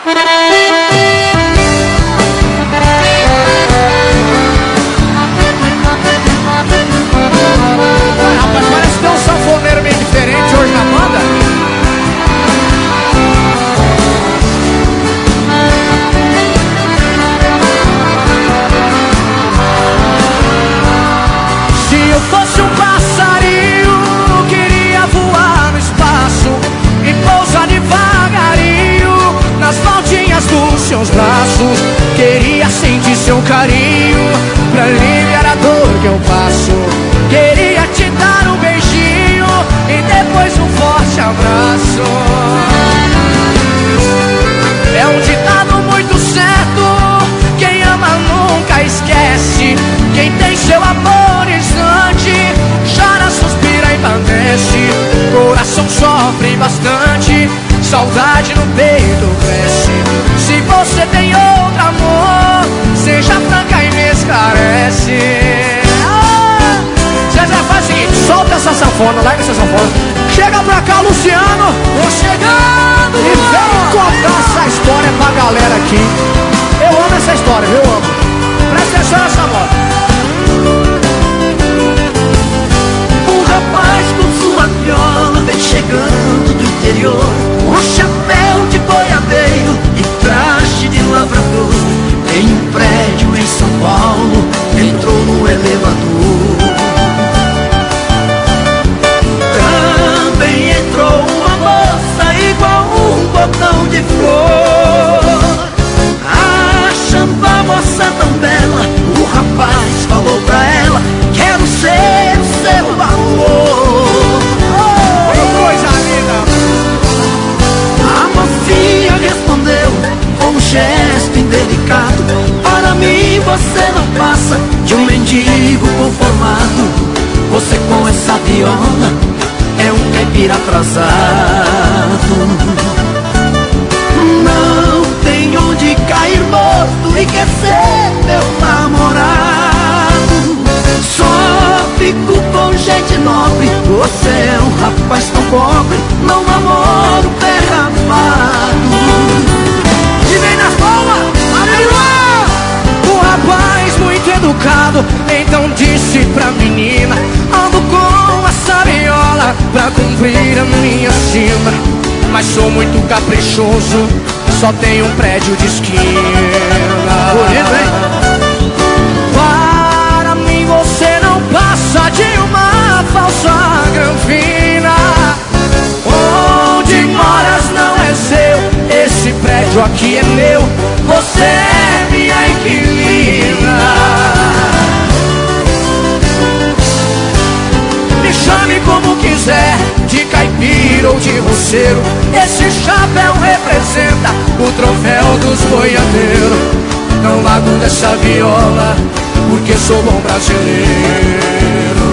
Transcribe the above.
Rapaz, parece que tem um sanfoneiro meio diferente hoje na banda. Se eu fosse um passarinho, queria voar no espaço e pousar devagarinho nas maldinhas dos seus braços. Queria sentir seu carinho pra aliviar a dor que eu passo. Queria te dar um beijinho e depois um forte abraço. É um ditado muito certo: quem ama nunca esquece. Quem tem seu amor instante chora, suspira e padece. Coração sofre bastante, saudade no peito cresce. Se você tem outro amor, seja franca e me esclarece. Zezé, faz o seguinte, solta essa sanfona, larga essa sanfona. Chega pra cá, Luciano. Tô chegando. E vem contar essa história pra galera aqui. Eu amo essa história, eu amo. Presta atenção nessa moto. Um rapaz com sua viola vem chegando do interior, um chapéu de boiadeiro e traje de lavrador. Em um prédio em São Paulo, entrou no elevador. Também entrou uma moça igual um botão de flor. Achando a moça tão bela, o rapaz falou pra ela: quero ser o seu valor. Coisa linda. A mocinha respondeu com um gesto indelicado: para mim você não passa de um mendigo conformado. Você com essa viola é um caipira atrasado. Não tem onde cair morto e quer ser meu namorado. Só fico com gente nobre. Você é um rapaz tão pobre, não namoro pé rapado. E vem nas palmas, aleluia! O rapaz muito educado então disse pra menina: ando com essa viola pra cumprir a minha sina, mas sou muito caprichoso, só tenho um prédio de esquina. Bonito, hein? Para mim você não passa de uma falsa granfina. Onde moras não é seu, esse prédio aqui é meu. Você é minha inquilina. Me chame como quiser, de caipira ou de roceiro. Esse chapéu representa o troféu dos boiadeiros. Não largo dessa viola, porque sou bom brasileiro.